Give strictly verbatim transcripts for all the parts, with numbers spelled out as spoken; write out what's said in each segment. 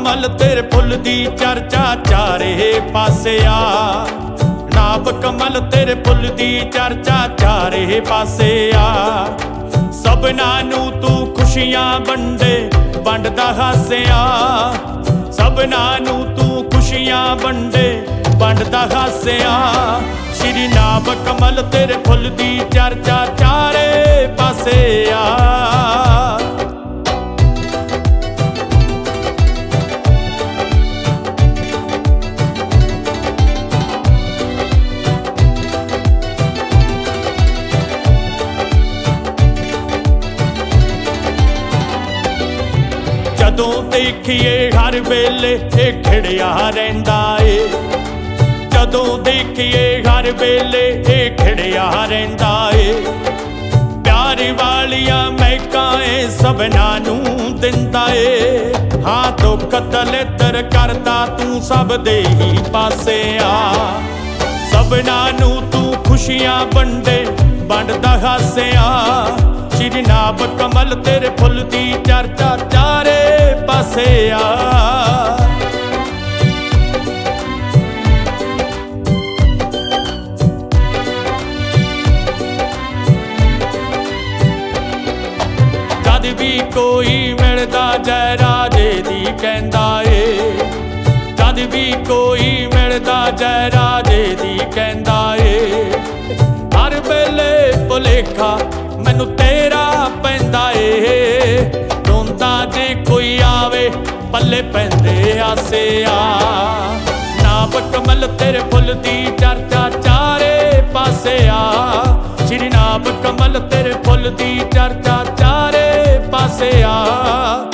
कमल तेरे फुल दी चर्चा चारे पासे आ। नाब कमल तेरे फुल दी चर्चा चारे पासे आ। सबना नू तू खुशियां वंडे वंडदा हासिया। सबना नू तू खुशियां वंडे वंडदा हासिया। श्री नाब कमल तेरे फुल दी चर्चा चारे पासे आ। जदों देखिए हर वेले ये खिड़िया रहिंदा ए। जदों देखिए हर वेले ये खिड़िया रहिंदा ए। प्यार वालियां महकां ए सबना नूं दिंदा ए। हाँ तो कतल इधर करदा तू सब दे ही पासे आ। सबना नूं तू खुशियां वंडे वंडदा हासिया। श्री नाब कमल तेरे फुल दी चर्चा चारे पासे आ। जद भी कोई मिलदा जै राजे दी कहंदा ए। जद भी कोई मिलदा जै राजे दी कहंदा ए। हर वेले भुलेखा मैनू तेरा पैंदा ए। रोंदा जे कोई आवे पल्ले पैंदे आसे आ। नाब कमल तेरे फुल दी चर्चा चारे पासे आ। श्री नाब कमल तेरे फुल दी चर्चा चारे पासे आ।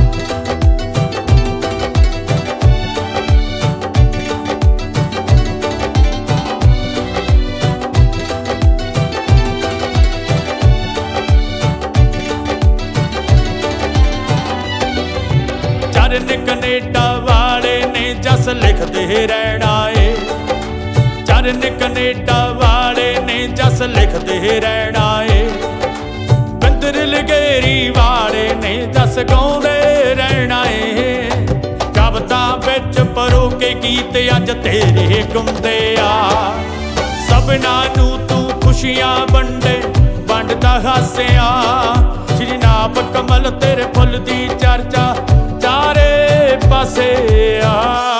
चरण कनेडा वाले ने जस लिखते रहना ए। चरण कनेडा वाले ने जस लिखते रहना ए। बिंदर लगेरी वाले ने जस गाउंदे रहना ए। कविता विच परो के गीत अज तेरे गुंदे आ। सबना नू तू खुशियां वंडे वंडदा हासिया। श्री नाब कमल तेरे फुल दी चर्चा चारे पासे आ।